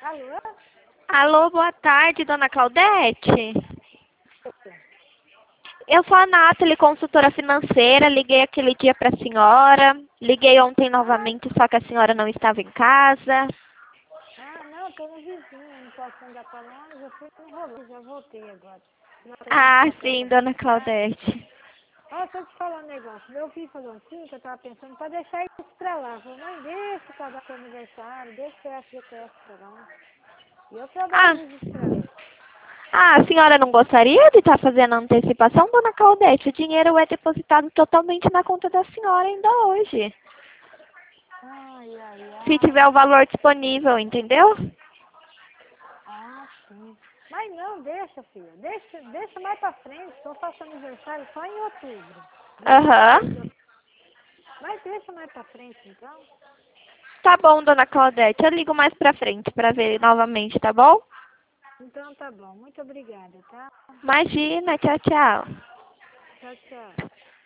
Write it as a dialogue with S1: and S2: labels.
S1: Alô?
S2: Alô, boa tarde, dona Claudete. Eu sou a Nathalie, consultora financeira. Liguei aquele dia para a senhora. Liguei ontem novamente, só que a senhora não estava em casa.
S1: Não, tô no vizinho, não posso andar pra longe. Eu fui no rolê, já voltei agora.
S2: Ah, sim, dona Claudete.
S1: Deixa eu te falar um negócio. Meu filho falou assim, que eu tava pensando pra deixar isso pra lá. Falou, mãe, deixa pra dar seu aniversário, deixa o FGTS pra lá. E eu
S2: Ah,
S1: trabalho registrado.
S2: a senhora não gostaria de estar fazendo a antecipação, dona Claudete? O dinheiro é depositado totalmente na conta da senhora ainda hoje.
S1: Ai, ai,
S2: Se tiver
S1: ai.
S2: o valor disponível, entendeu?
S1: Ah, sim. Mas não, deixa, filha. Deixa mais pra frente, que eu faço aniversário só em outubro. Dia
S2: Aham.
S1: 26 de outubro. Mas deixa mais pra frente, então.
S2: Tá bom, dona Claudete. Eu ligo mais pra frente pra ver novamente, tá bom?
S1: Então tá bom. Muito obrigada, tá?
S2: Imagina, tchau, tchau.
S1: Tchau, tchau.